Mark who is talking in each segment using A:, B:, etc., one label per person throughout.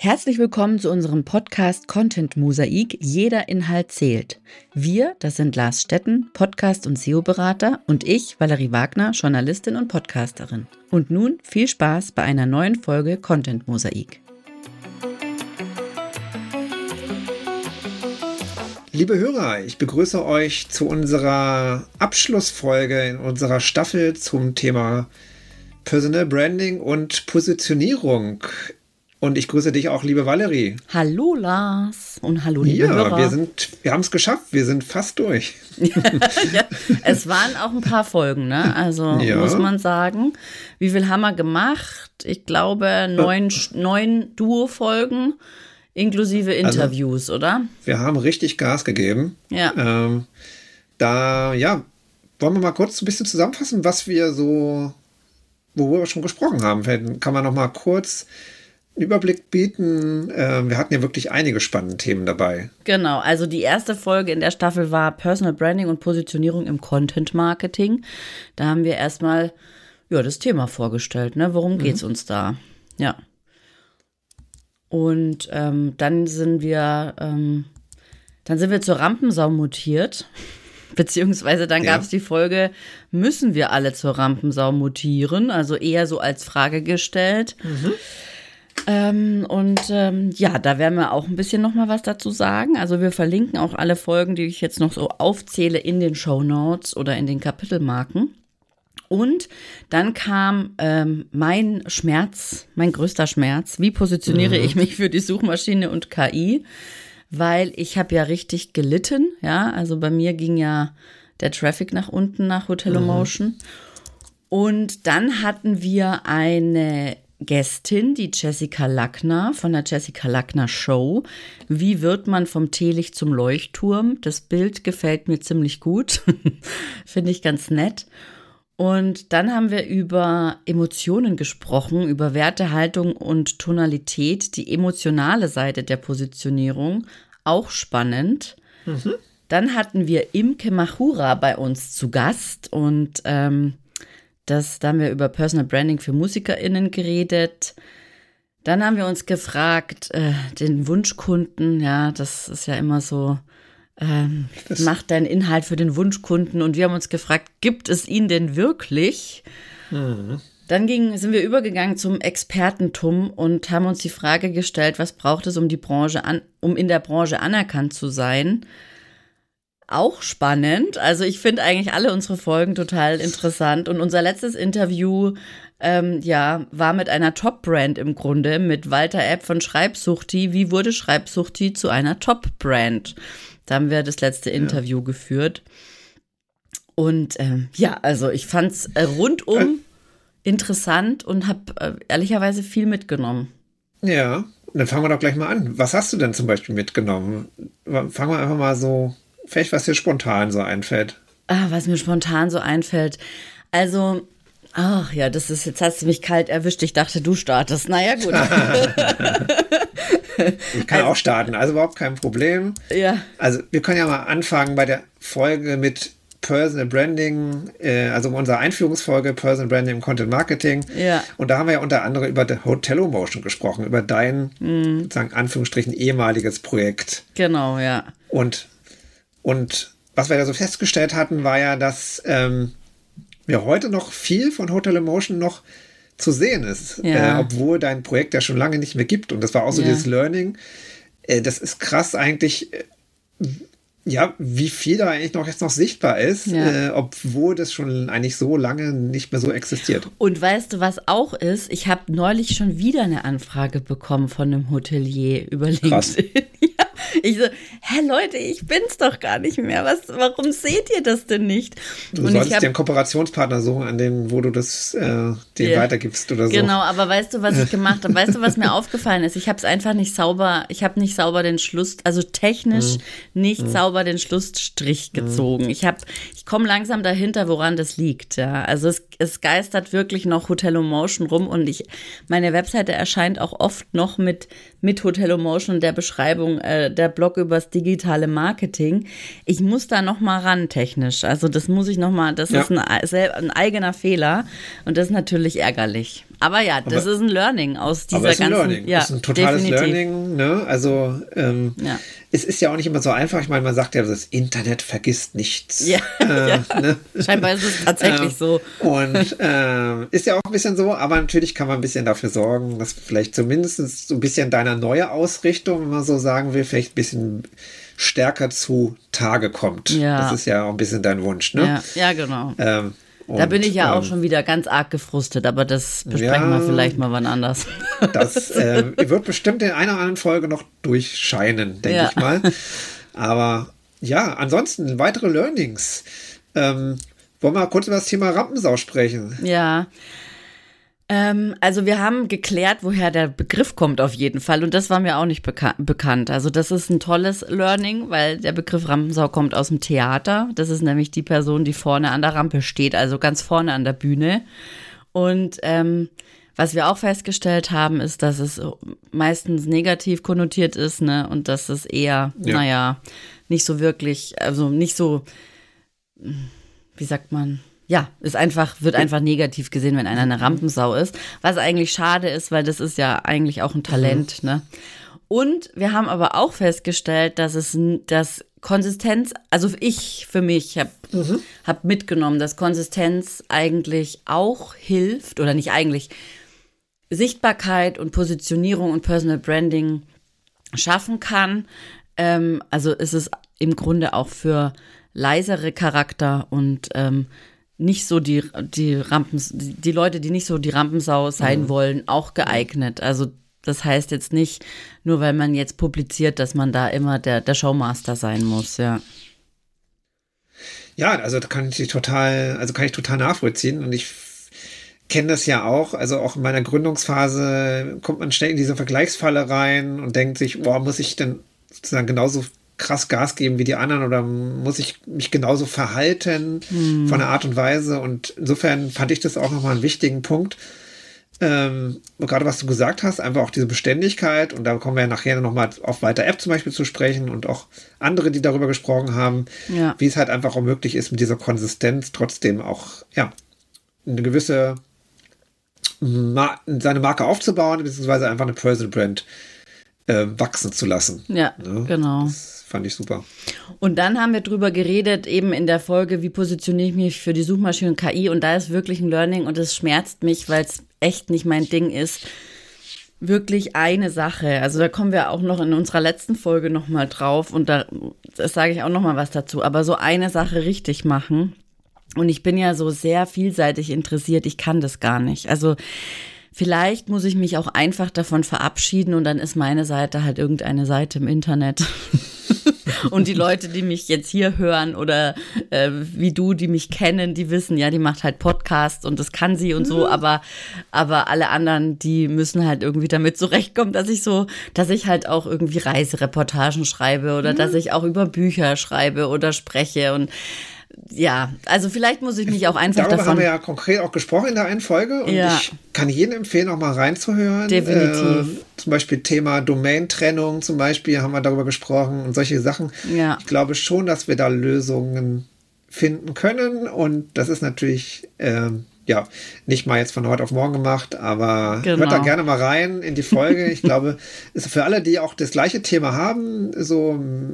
A: Herzlich willkommen zu unserem Podcast Content Mosaik. Jeder Inhalt zählt. Wir, das sind Lars Stetten, Podcast- und SEO-Berater, und ich, Valerie Wagner, Journalistin und Podcasterin. Und nun viel Spaß bei einer neuen Folge Content Mosaik.
B: Liebe Hörer, ich begrüße euch zu unserer Abschlussfolge in unserer Staffel zum Thema Personal Branding und Positionierung. Und ich grüße dich auch, liebe Valerie.
A: Hallo Lars und hallo liebe Hörer.
B: Wir haben es geschafft, wir sind fast durch.
A: Ja, es waren auch ein paar Folgen, ne? Also muss man sagen. Wie viel haben wir gemacht? Ich glaube 9 Duo-Folgen inklusive Interviews, oder?
B: Wir haben richtig Gas gegeben.
A: Ja.
B: Wollen wir mal kurz ein bisschen zusammenfassen, worüber wir schon gesprochen haben. Vielleicht kann man noch mal kurz Überblick bieten. Wir hatten ja wirklich einige spannende Themen dabei.
A: Genau, also die erste Folge in der Staffel war Personal Branding und Positionierung im Content Marketing. Da haben wir erstmal das Thema vorgestellt, ne? Worum geht's uns da? Ja. Und dann sind wir zur Rampensau mutiert. Beziehungsweise dann gab es die Folge, müssen wir alle zur Rampensau mutieren? Also eher so als Frage gestellt. Da werden wir auch ein bisschen noch mal was dazu sagen. Also wir verlinken auch alle Folgen, die ich jetzt noch so aufzähle, in den Shownotes oder in den Kapitelmarken. Und dann kam mein größter Schmerz. Wie positioniere ich mich für die Suchmaschine und KI? Weil ich habe ja richtig gelitten. Ja, also bei mir ging ja der Traffic nach unten nach Hotelomotion. Und dann hatten wir eine Gästin, die Jessica Lackner von der Jessica Lackner Show. Wie wird man vom Teelicht zum Leuchtturm? Das Bild gefällt mir ziemlich gut. Finde ich ganz nett. Und dann haben wir über Emotionen gesprochen, über Werte, Haltung und Tonalität, die emotionale Seite der Positionierung. Auch spannend. Dann hatten wir Imke Machura bei uns zu Gast und da haben wir über Personal Branding für MusikerInnen geredet. Dann haben wir uns gefragt, den Wunschkunden, ja, das ist ja immer so, mach deinen Inhalt für den Wunschkunden. Und wir haben uns gefragt, gibt es ihn denn wirklich? Dann sind wir übergegangen zum Expertentum und haben uns die Frage gestellt, was braucht es, um in der Branche anerkannt zu sein? Auch spannend. Also ich finde eigentlich alle unsere Folgen total interessant. Und unser letztes Interview war mit einer Top-Brand im Grunde, mit Walter Epp von Schreibsuchti. Wie wurde Schreibsuchti zu einer Top-Brand? Da haben wir das letzte Interview geführt. Und also ich fand es rundum interessant und habe ehrlicherweise viel mitgenommen.
B: Ja, dann fangen wir doch gleich mal an. Was hast du denn zum Beispiel mitgenommen? Fangen wir einfach mal so, vielleicht was dir spontan so einfällt.
A: Was mir spontan so einfällt. Also, jetzt hast du mich kalt erwischt. Ich dachte, du startest. Naja, gut.
B: Ich kann auch starten, also überhaupt kein Problem.
A: Ja.
B: Also wir können ja mal anfangen bei der Folge mit Personal Branding, also unsere Einführungsfolge Personal Branding im Content Marketing. Ja. Und da haben wir ja unter anderem über Hotelomotion gesprochen, über dein, sozusagen Anführungsstrichen, ehemaliges Projekt.
A: Genau, ja.
B: Und was wir da so festgestellt hatten, war ja, dass wir heute noch viel von Hotelomotion noch zu sehen ist, obwohl dein Projekt ja schon lange nicht mehr gibt. Und das war auch so dieses Learning. Das ist krass eigentlich, wie viel da eigentlich jetzt noch sichtbar ist, obwohl das schon eigentlich so lange nicht mehr so existiert.
A: Und weißt du, was auch ist? Ich habe neulich schon wieder eine Anfrage bekommen von einem Hotelier über LinkedIn. Ich so, Leute, ich bin's doch gar nicht mehr. Warum seht ihr das denn nicht?
B: Du solltest dir einen Kooperationspartner suchen, wo du das den weitergibst oder so.
A: Genau, aber weißt du, was ich gemacht habe? Weißt du, was mir aufgefallen ist? Ich habe es einfach nicht sauber, nicht sauber den Schluss, also technisch nicht sauber den Schlussstrich gezogen. Ich komme langsam dahinter, woran das liegt. Ja. Also es geistert wirklich noch HotelloMotion rum und meine Webseite erscheint auch oft noch mit HotelloMotion und der Beschreibung der Blog übers digitale Marketing. Ich muss da noch mal ran technisch. Also das muss ich noch mal, das ist ein eigener Fehler und das ist natürlich ärgerlich. Aber ja, das ist ein Learning aus dieser ganzen...
B: Aber es ist ein Learning,
A: ja,
B: das ist ein totales
A: definitiv.
B: Learning. Ne? Also es ist ja auch nicht immer so einfach. Ich meine, man sagt ja, das Internet vergisst nichts.
A: Ja,
B: Ne?
A: Scheinbar ist es tatsächlich so.
B: Und ist ja auch ein bisschen so, aber natürlich kann man ein bisschen dafür sorgen, dass vielleicht zumindest so ein bisschen deiner neue Ausrichtung, wenn man so sagen will, vielleicht ein bisschen stärker zu Tage kommt.
A: Ja.
B: Das ist ja auch ein bisschen dein Wunsch, ne?
A: Ja, genau. Da bin ich ja auch schon wieder ganz arg gefrustet, aber das besprechen wir vielleicht mal wann anders.
B: Das wird bestimmt in einer oder anderen Folge noch durchscheinen, denke ich mal. Aber ja, ansonsten weitere Learnings. Wollen wir mal kurz über das Thema Rampensau sprechen?
A: Ja. Also wir haben geklärt, woher der Begriff kommt auf jeden Fall und das war mir auch nicht bekannt. Also das ist ein tolles Learning, weil der Begriff Rampensau kommt aus dem Theater. Das ist nämlich die Person, die vorne an der Rampe steht, also ganz vorne an der Bühne. Und was wir auch festgestellt haben, ist, dass es meistens negativ konnotiert ist, ne, und dass es eher, nicht so wirklich, also nicht so, wie sagt man? Ja, wird einfach negativ gesehen, wenn einer eine Rampensau ist. Was eigentlich schade ist, weil das ist ja eigentlich auch ein Talent, ne? Und wir haben aber auch festgestellt, dass Konsistenz, also ich für mich hab mitgenommen, dass Konsistenz eigentlich auch hilft, oder nicht eigentlich, Sichtbarkeit und Positionierung und Personal Branding schaffen kann. Also ist es im Grunde auch für leisere Charakter und nicht so die Leute, die nicht so die Rampensau sein wollen, auch geeignet. Also das heißt jetzt nicht, nur weil man jetzt publiziert, dass man da immer der Showmaster sein muss, ja.
B: Ja, also kann ich total nachvollziehen und ich kenne das ja auch, also auch in meiner Gründungsphase kommt man schnell in diese Vergleichsfalle rein und denkt sich, muss ich denn sozusagen genauso krass Gas geben wie die anderen oder muss ich mich genauso verhalten von der Art und Weise, und insofern fand ich das auch nochmal einen wichtigen Punkt. Gerade was du gesagt hast, einfach auch diese Beständigkeit, und da kommen wir ja nachher nochmal auf Walter App zum Beispiel zu sprechen und auch andere, die darüber gesprochen haben, wie es halt einfach auch möglich ist, mit dieser Konsistenz trotzdem auch, eine gewisse seine Marke aufzubauen, beziehungsweise einfach eine Personal Brand wachsen zu lassen.
A: Ja, genau.
B: Das fand ich super.
A: Und dann haben wir drüber geredet, eben in der Folge, wie positioniere ich mich für die Suchmaschinen und KI, und da ist wirklich ein Learning und es schmerzt mich, weil es echt nicht mein Ding ist. Wirklich eine Sache, also da kommen wir auch noch in unserer letzten Folge nochmal drauf und das sage ich auch nochmal was dazu, aber so eine Sache richtig machen, und ich bin ja so sehr vielseitig interessiert, ich kann das gar nicht, also vielleicht muss ich mich auch einfach davon verabschieden und dann ist meine Seite halt irgendeine Seite im Internet. Und die Leute, die mich jetzt hier hören oder wie du, die mich kennen, die wissen, ja, die macht halt Podcasts und das kann sie und so, aber alle anderen, die müssen halt irgendwie damit zurechtkommen, dass ich halt auch irgendwie Reisereportagen schreibe oder dass ich auch über Bücher schreibe oder spreche, und ja, also vielleicht muss ich mich auch einfach
B: Darüber
A: davon...
B: haben wir ja konkret auch gesprochen in der einen Folge, und ich kann jedem empfehlen, auch mal reinzuhören.
A: Definitiv.
B: Zum Beispiel Thema Domain-Trennung zum Beispiel haben wir darüber gesprochen und solche Sachen. Ja. Ich glaube schon, dass wir da Lösungen finden können, und das ist natürlich nicht mal jetzt von heute auf morgen gemacht, aber hört da gerne mal rein in die Folge. Ich glaube, ist für alle, die auch das gleiche Thema haben, so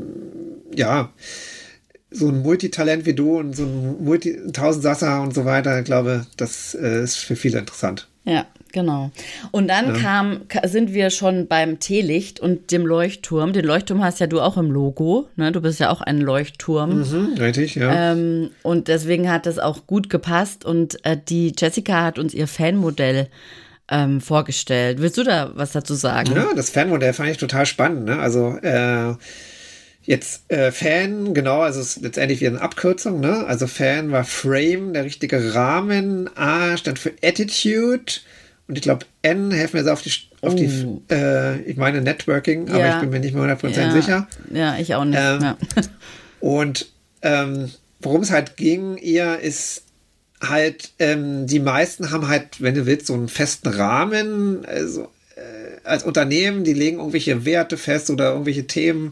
B: ein Multitalent wie du und so ein Tausendsasser und so weiter, ich glaube, das ist für viele interessant.
A: Ja, genau. Und dann sind wir schon beim Teelicht und dem Leuchtturm. Den Leuchtturm hast ja du auch im Logo, ne? Du bist ja auch ein Leuchtturm.
B: Richtig, ja.
A: Und deswegen hat das auch gut gepasst, und die Jessica hat uns ihr Fanmodell vorgestellt. Willst du da was dazu sagen?
B: Ja, das Fanmodell fand ich total spannend, ne? Also jetzt Fan, genau, also es ist letztendlich wieder eine Abkürzung, ne? Also Fan war Frame, der richtige Rahmen. A stand für Attitude. Und ich glaube, N, helfen mir so auf die ich meine Networking, aber ich bin mir nicht mehr 100% sicher.
A: Ja, ich auch nicht.
B: Und worum es halt ging, eher ist halt, die meisten haben halt, wenn du willst, so einen festen Rahmen, also als Unternehmen, die legen irgendwelche Werte fest oder irgendwelche Themen,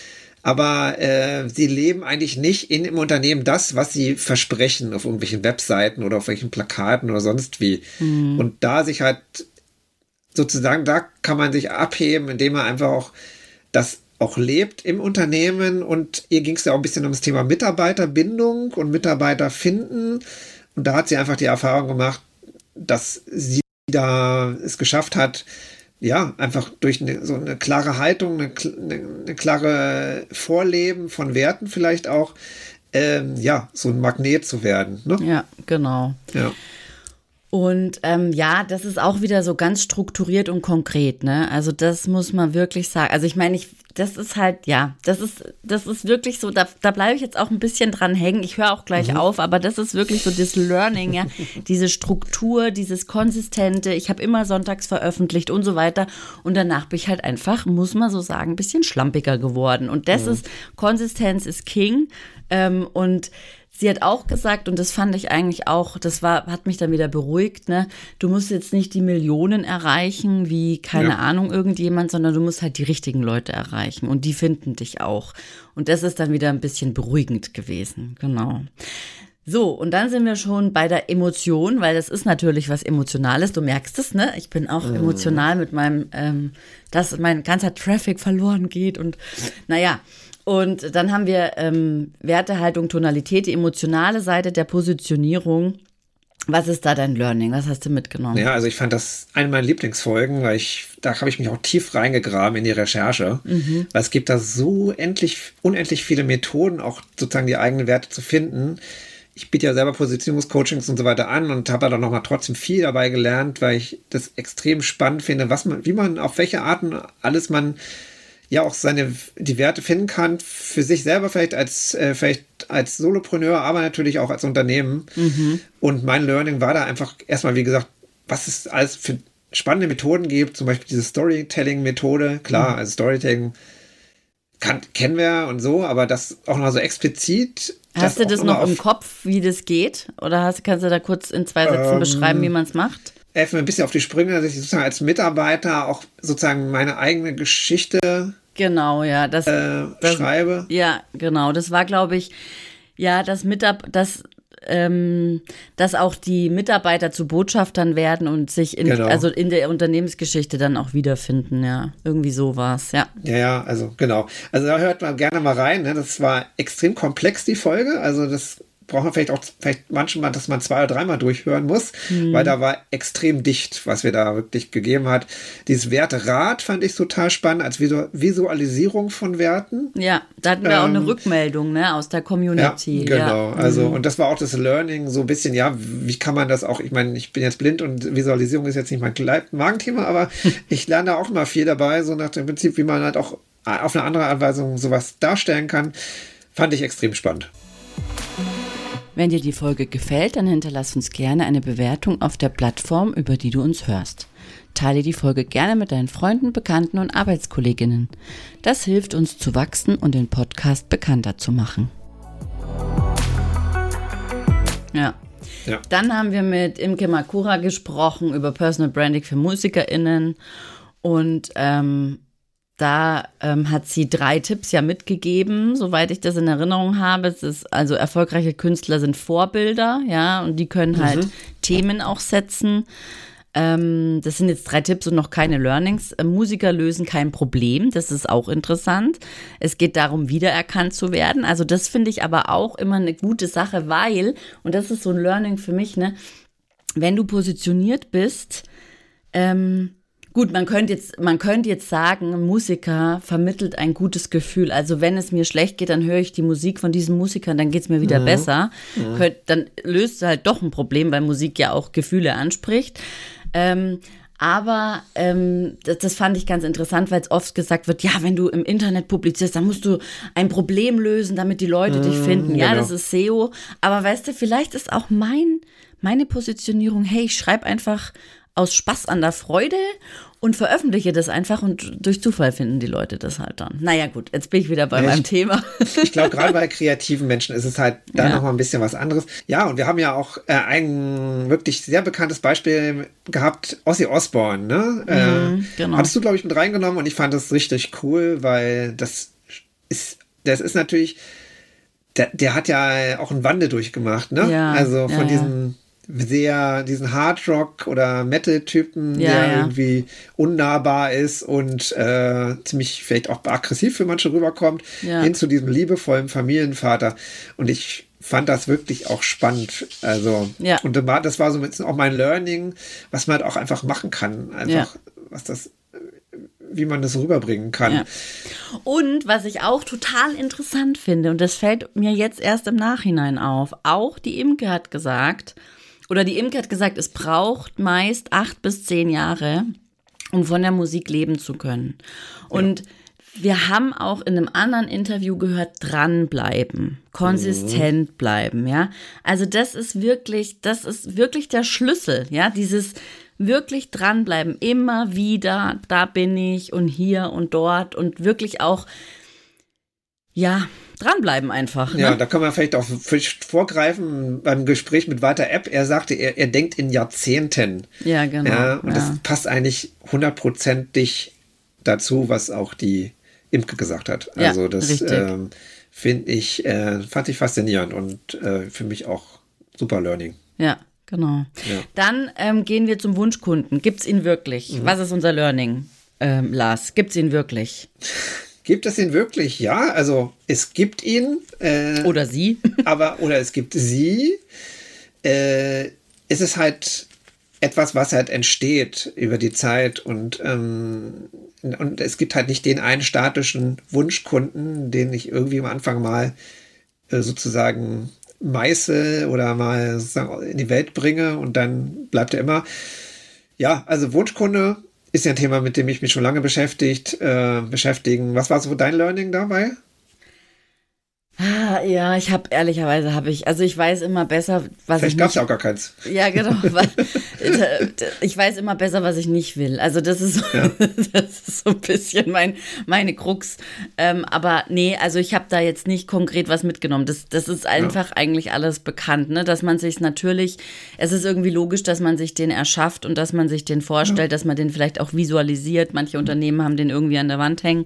B: aber sie leben eigentlich nicht im Unternehmen das, was sie versprechen auf irgendwelchen Webseiten oder auf welchen Plakaten oder sonst wie. Und da sich halt sozusagen, da kann man sich abheben, indem man einfach auch das auch lebt im Unternehmen. Und ihr ging es ja auch ein bisschen um das Thema Mitarbeiterbindung und Mitarbeiterfinden. Und da hat sie einfach die Erfahrung gemacht, dass sie da es geschafft hat, ja, einfach durch so eine klare Haltung, eine klare Vorleben von Werten vielleicht auch, ja, so ein Magnet zu werden. Ne?
A: Ja, genau.
B: Ja.
A: Und ja, das ist auch wieder so ganz strukturiert und konkret, ne? Also das muss man wirklich sagen. Also ich meine, das ist halt, ja, das ist wirklich so, da bleibe ich jetzt auch ein bisschen dran hängen. Ich höre auch gleich auf, aber das ist wirklich so das Learning, ja, diese Struktur, dieses Konsistente. Ich habe immer sonntags veröffentlicht und so weiter. Und danach bin ich halt einfach, muss man so sagen, ein bisschen schlampiger geworden. Und das ist, Konsistenz ist King. Und sie hat auch gesagt, und das fand ich eigentlich auch, hat mich dann wieder beruhigt, ne? Du musst jetzt nicht die Millionen erreichen, wie, keine Ahnung, irgendjemand, sondern du musst halt die richtigen Leute erreichen und die finden dich auch. Und das ist dann wieder ein bisschen beruhigend gewesen, genau. So, und dann sind wir schon bei der Emotion, weil das ist natürlich was Emotionales, du merkst es, ne? Ich bin auch emotional mit meinem, dass mein ganzer Traffic verloren geht und naja. Und dann haben wir Wertehaltung, Tonalität, die emotionale Seite der Positionierung. Was ist da dein Learning? Was hast du mitgenommen?
B: Ja, also ich fand das eine meiner Lieblingsfolgen, weil da habe ich mich auch tief reingegraben in die Recherche. Weil es gibt da so unendlich viele Methoden, auch sozusagen die eigenen Werte zu finden. Ich biete ja selber Positionierungscoachings und so weiter an und habe da nochmal trotzdem viel dabei gelernt, weil ich das extrem spannend finde, wie man, auf welche Arten alles man ja auch die Werte finden kann, für sich selber vielleicht als Solopreneur, aber natürlich auch als Unternehmen. Und mein Learning war da einfach erstmal, wie gesagt, was es alles für spannende Methoden gibt, zum Beispiel diese Storytelling-Methode. Klar, also Storytelling kennen wir und so, aber das auch noch so explizit.
A: Hast du das noch im Kopf, wie das geht? Oder kannst du da kurz in 2 Sätzen beschreiben, wie man es macht?
B: Helfen mir ein bisschen auf die Sprünge, dass ich sozusagen als Mitarbeiter auch sozusagen meine eigene Geschichte schreibe. Ja,
A: genau. Das war, glaube ich, ja, dass auch die Mitarbeiter zu Botschaftern werden und sich in der Unternehmensgeschichte dann auch wiederfinden, ja. Irgendwie so war es, ja.
B: Ja, also genau. Also da hört man gerne mal rein, ne? Das war extrem komplex, die Folge. Also das braucht man vielleicht manchmal, dass man 2 oder 3 Mal durchhören muss, weil da war extrem dicht, was wir da wirklich gegeben hat. Dieses Werterad fand ich total spannend als Visualisierung von Werten.
A: Ja, da hatten wir auch eine Rückmeldung, ne, aus der Community.
B: Ja, genau. Ja. Also, und das war auch das Learning, so ein bisschen, ja, wie kann man das auch, ich meine, ich bin jetzt blind und Visualisierung ist jetzt nicht mein Magenthema, aber ich lerne da auch immer viel dabei, so nach dem Prinzip, wie man halt auch auf eine andere Art und Weise sowas darstellen kann. Fand ich extrem spannend.
A: Wenn dir die Folge gefällt, dann hinterlass uns gerne eine Bewertung auf der Plattform, über die du uns hörst. Teile die Folge gerne mit deinen Freunden, Bekannten und Arbeitskolleginnen. Das hilft uns zu wachsen und den Podcast bekannter zu machen. Ja. Dann haben wir mit Imke Makura gesprochen über Personal Branding für MusikerInnen und da hat sie 3 Tipps ja mitgegeben, soweit ich das in Erinnerung habe. Es ist also, erfolgreiche Künstler sind Vorbilder, ja, und die können halt Themen auch setzen. Das sind jetzt 3 Tipps und noch keine Learnings. Musiker lösen kein Problem, das ist auch interessant. Es geht darum, wiedererkannt zu werden. Also das finde ich aber auch immer eine gute Sache, weil, und das ist so ein Learning für mich, ne, wenn du positioniert bist, gut, man könnte jetzt sagen, ein Musiker vermittelt ein gutes Gefühl. Also wenn es mir schlecht geht, dann höre ich die Musik von diesen Musikern, dann geht es mir wieder besser. Dann löst du halt doch ein Problem, weil Musik ja auch Gefühle anspricht. Aber das fand ich ganz interessant, weil es oft gesagt wird, ja, wenn du im Internet publizierst, dann musst du ein Problem lösen, damit die Leute dich finden. Ja, das ist SEO. Aber weißt du, vielleicht ist auch meine Positionierung, hey, ich schreibe einfach aus Spaß an der Freude und veröffentliche das einfach und durch Zufall finden die Leute das halt dann. Naja gut, jetzt bin ich wieder bei meinem Thema.
B: Ich glaube, gerade bei kreativen Menschen ist es halt da nochmal ein bisschen was anderes. Ja, und wir haben ja auch ein wirklich sehr bekanntes Beispiel gehabt, Ozzy Osbourne. Ne?
A: Genau.
B: Hattest du, glaube ich, mit reingenommen und ich fand das richtig cool, weil das ist natürlich, der hat ja auch einen Wandel durchgemacht. Ne?
A: Ja,
B: also von diesen Hardrock- oder Metal-Typen, der irgendwie unnahbar ist und ziemlich vielleicht auch aggressiv für manche rüberkommt, hin zu diesem liebevollen Familienvater. Und ich fand das wirklich auch spannend. Also, und das war so ein bisschen auch mein Learning, was man halt auch einfach machen kann. Einfach, wie man das rüberbringen kann.
A: Ja. Und was ich auch total interessant finde, und das fällt mir jetzt erst im Nachhinein auf, auch die Imke hat gesagt, es braucht meist 8 bis 10 Jahre, um von der Musik leben zu können. Und wir haben auch in einem anderen Interview gehört, dranbleiben, konsistent bleiben, ja. Also das ist wirklich der Schlüssel, ja, dieses wirklich dranbleiben, immer wieder, da bin ich und hier und dort und wirklich auch, dranbleiben einfach. Ne?
B: Ja, da kann man vielleicht auch vorgreifen beim Gespräch mit Walter Epp. Er sagte, er denkt in Jahrzehnten.
A: Ja, genau.
B: Ja, und das passt eigentlich 100%ig dazu, was auch die Imke gesagt hat. Also das fand ich faszinierend und für mich auch super Learning.
A: Ja, genau. Ja. Dann gehen wir zum Wunschkunden. Gibt's ihn wirklich? Was ist unser Learning, Lars? Gibt's ihn wirklich?
B: Gibt es ihn wirklich? Ja, also es gibt ihn.
A: Oder sie.
B: Oder es gibt sie. Es ist halt etwas, was halt entsteht über die Zeit und es gibt halt nicht den einen statischen Wunschkunden, den ich irgendwie am Anfang mal sozusagen meißel oder mal sozusagen in die Welt bringe und dann bleibt er immer. Ja, also Wunschkunde ist ja ein Thema, mit dem ich mich schon lange beschäftigen. Was war so dein Learning dabei?
A: Ja, ich weiß immer besser, was
B: Vielleicht gab es ja auch gar keins.
A: Ja, genau. Ich weiß immer besser, was ich nicht will. Also das ist so ein bisschen meine Krux. Aber nee, also ich habe da jetzt nicht konkret was mitgenommen. Das ist einfach eigentlich alles bekannt, ne? Dass man sich natürlich, es ist irgendwie logisch, dass man sich den erschafft und dass man sich den vorstellt, dass man den vielleicht auch visualisiert. Manche Unternehmen haben den irgendwie an der Wand hängen.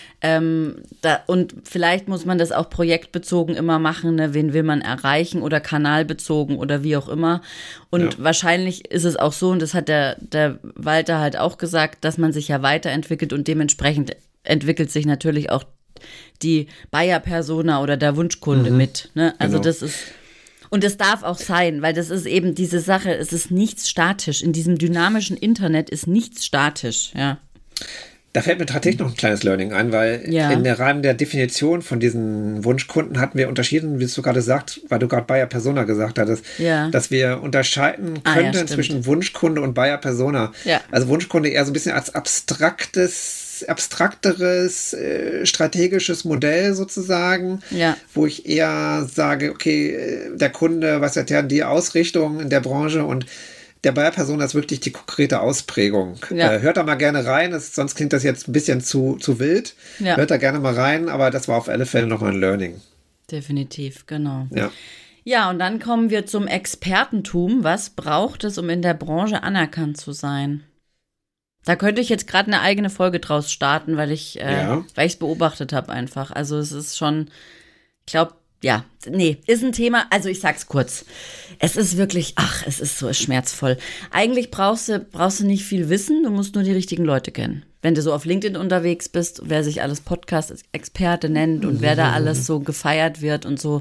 A: Und vielleicht muss man das auch projektbezogen immer machen, ne? Wen will man erreichen oder kanalbezogen oder wie auch immer. Und wahrscheinlich ist es auch so, und das hat der Walter halt auch gesagt, dass man sich ja weiterentwickelt und dementsprechend entwickelt sich natürlich auch die Buyer-Persona oder der Wunschkunde mit. Ne? Also das ist, und das darf auch sein, weil das ist eben diese Sache, es ist nichts statisch. In diesem dynamischen Internet ist nichts statisch, ja.
B: Da fällt mir tatsächlich noch ein kleines Learning ein, weil in der Rahmen der Definition von diesen Wunschkunden hatten wir unterschieden, wie du gerade sagst, weil du gerade Buyer Persona gesagt hattest, dass wir unterscheiden könnten zwischen Wunschkunde und Buyer Persona. Ja. Also Wunschkunde eher so ein bisschen als abstrakteres, strategisches Modell sozusagen, wo ich eher sage, okay, der Kunde, was hat ja die Ausrichtung in der Branche und der Buyer-Persona ist wirklich die konkrete Ausprägung. Hört da mal gerne rein, sonst klingt das jetzt ein bisschen zu wild. Ja. Hört da gerne mal rein, aber das war auf alle Fälle nochmal ein Learning.
A: Definitiv, genau. Ja, und dann kommen wir zum Expertentum. Was braucht es, um in der Branche anerkannt zu sein? Da könnte ich jetzt gerade eine eigene Folge draus starten, weil ich es beobachtet habe einfach. Also es ist schon, ich glaube, ist ein Thema, also ich sag's kurz. Es ist wirklich, es ist so schmerzvoll. Eigentlich brauchst du nicht viel wissen, du musst nur die richtigen Leute kennen. Wenn du so auf LinkedIn unterwegs bist, wer sich alles Podcast-Experte nennt und wer da alles so gefeiert wird und so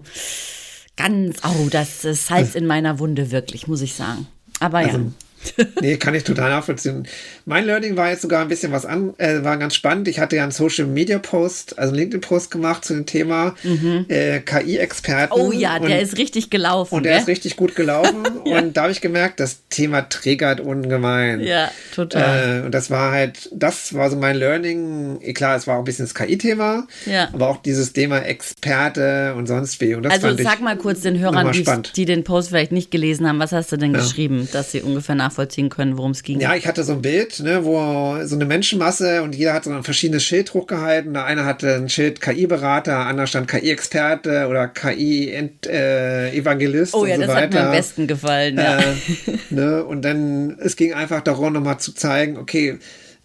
A: das ist Salz in meiner Wunde, wirklich, muss ich sagen. Aber
B: Nee, kann ich total nachvollziehen. Mein Learning war jetzt sogar ein bisschen war ganz spannend. Ich hatte ja einen Social-Media-Post, also einen LinkedIn-Post gemacht zu dem Thema KI-Experten.
A: Oh ja, der ist richtig gelaufen.
B: Und der ist richtig gut gelaufen. Und da habe ich gemerkt, das Thema triggert ungemein.
A: Ja, total.
B: Und das war so mein Learning. Klar, es war auch ein bisschen das KI-Thema, aber auch dieses Thema Experte und sonst wie. Und das
A: also sag mal kurz den Hörern, die den Post vielleicht nicht gelesen haben, was hast du denn geschrieben, dass sie ungefähr nachvollziehen können, worum es ging.
B: Ja, ich hatte so ein Bild, ne, wo so eine Menschenmasse und jeder hat so ein verschiedenes Schild hochgehalten. Der eine hatte ein Schild KI-Berater, der andere stand KI-Experte oder KI-Evangelist
A: und so weiter. Oh ja, das hat mir am besten gefallen. Ja.
B: Ne, und dann, es ging einfach darum, nochmal zu zeigen, okay,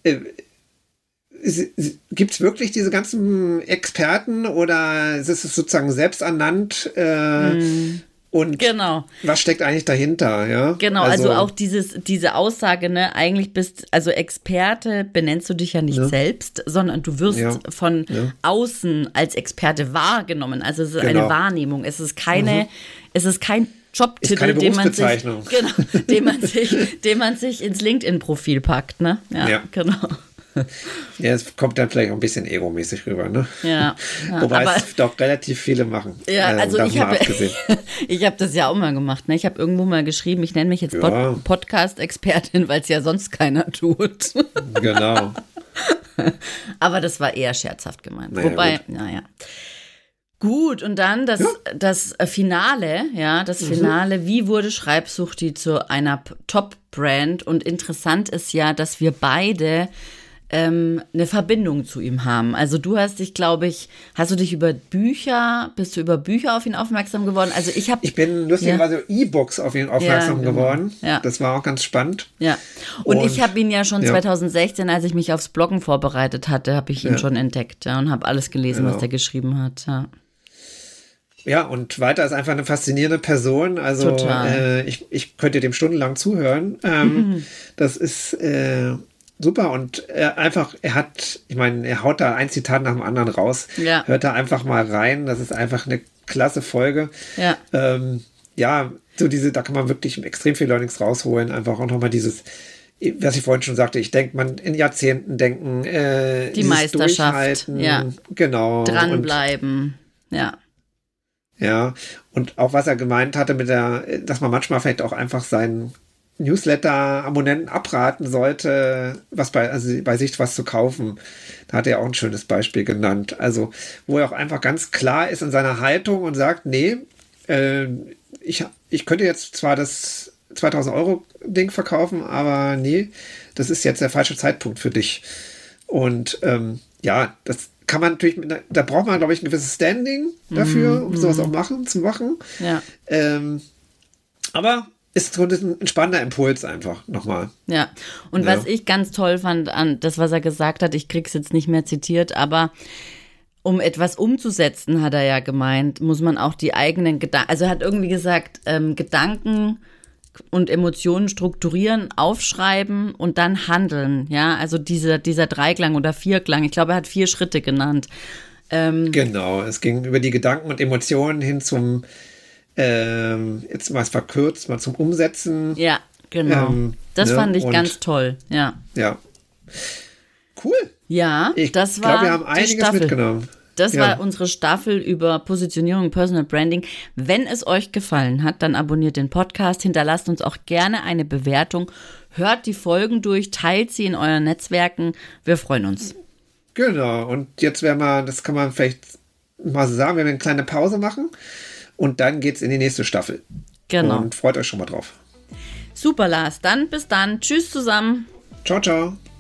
B: gibt es wirklich diese ganzen Experten oder ist es sozusagen selbsternannt? Und
A: genau.
B: Was steckt eigentlich dahinter? Ja?
A: Genau, also auch diese Aussage, ne, eigentlich also Experte benennst du dich ja nicht selbst, sondern du wirst von außen als Experte wahrgenommen. Also es ist eine Wahrnehmung. Es ist kein Jobtitel, den man sich ins LinkedIn-Profil packt, ne? Ja, genau.
B: Ja, es kommt dann vielleicht auch ein bisschen egomäßig rüber, ne?
A: Ja.
B: Wobei es doch relativ viele machen.
A: Ja, also ich habe das ja auch mal gemacht, ne? Ich habe irgendwo mal geschrieben, ich nenne mich jetzt Podcast-Expertin, weil es ja sonst keiner tut.
B: Genau.
A: Aber das war eher scherzhaft gemeint. Wobei, Gut, und dann das Finale, wie wurde Schreibsuchti zu einer Top-Brand? Und interessant ist ja, dass wir beide eine Verbindung zu ihm haben. Also du hast dich, glaube ich, bist du über Bücher auf ihn aufmerksam geworden? Also ich bin
B: lustigerweise E-Books auf ihn aufmerksam geworden. Ja. Das war auch ganz spannend.
A: Ja. Und ich habe ihn ja schon 2016, als ich mich aufs Bloggen vorbereitet hatte, habe ich ihn schon entdeckt und habe alles gelesen, was der geschrieben hat. Ja.
B: Ja, und Walter ist einfach eine faszinierende Person. Also ich könnte dem stundenlang zuhören. Das ist super und er haut da ein Zitat nach dem anderen raus. Ja. Hört da einfach mal rein. Das ist einfach eine klasse Folge. Ja. Da kann man wirklich extrem viel Learnings rausholen. Einfach auch nochmal dieses, was ich vorhin schon sagte, ich denke, man in Jahrzehnten denken,
A: die Meisterschaft,
B: genau.
A: Dranbleiben,
B: Ja, und auch was er gemeint hatte dass man manchmal vielleicht auch einfach seinen Newsletter-Abonnenten abraten sollte, bei sich was zu kaufen. Da hat er auch ein schönes Beispiel genannt. Also, wo er auch einfach ganz klar ist in seiner Haltung und sagt, nee, ich könnte jetzt zwar das 2000 € Ding verkaufen, aber nee, das ist jetzt der falsche Zeitpunkt für dich. Und das kann man natürlich, da braucht man, glaube ich, ein gewisses Standing dafür, um sowas auch zu machen. Ja. Aber ist so ein spannender Impuls einfach nochmal.
A: Ja, und was ich ganz toll fand an das, was er gesagt hat, ich krieg's jetzt nicht mehr zitiert, aber um etwas umzusetzen, hat er ja gemeint, muss man auch die eigenen Gedanken, also er hat irgendwie gesagt, Gedanken und Emotionen strukturieren, aufschreiben und dann handeln, ja, also dieser Dreiklang oder Vierklang, ich glaube, er hat 4 Schritte genannt.
B: Genau, es ging über die Gedanken und Emotionen hin zum jetzt mal verkürzt, mal zum Umsetzen.
A: Ja, genau. Das fand ich ganz toll, ja.
B: Ja. Cool.
A: Ja, das war
B: glaube, wir haben einiges mitgenommen.
A: Das war unsere Staffel über Positionierung und Personal Branding. Wenn es euch gefallen hat, dann abonniert den Podcast, hinterlasst uns auch gerne eine Bewertung, hört die Folgen durch, teilt sie in euren Netzwerken. Wir freuen uns.
B: Genau, und jetzt das kann man vielleicht mal so sagen, wenn wir eine kleine Pause machen und dann geht's in die nächste Staffel.
A: Genau.
B: Und freut euch schon mal drauf.
A: Super, Lars. Dann bis dann. Tschüss zusammen.
B: Ciao, ciao.